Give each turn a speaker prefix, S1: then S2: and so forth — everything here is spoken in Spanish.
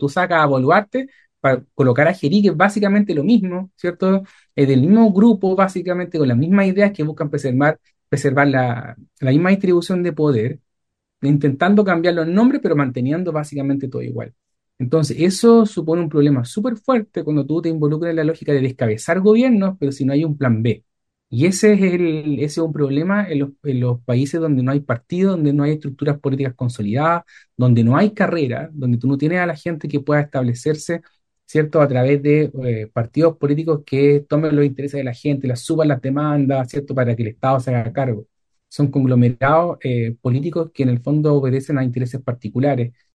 S1: tú sacas a Boluarte para colocar a Jeri, que es básicamente lo mismo, ¿cierto? Es del mismo grupo, básicamente con las mismas ideas que buscan preservar la misma distribución de poder, intentando cambiar los nombres, pero manteniendo básicamente todo igual. Entonces, eso supone un problema súper fuerte cuando tú te involucras en la lógica de descabezar gobiernos, pero si no hay un plan B. Y ese es un problema en los países donde no hay partido, donde no hay estructuras políticas consolidadas, donde no hay carrera, donde tú no tienes a la gente que pueda establecerse, ¿cierto?, a través de partidos políticos que tomen los intereses de la gente, las suban las demandas, ¿cierto?, para que el Estado se haga cargo. Son conglomerados políticos que en el fondo obedecen a intereses particulares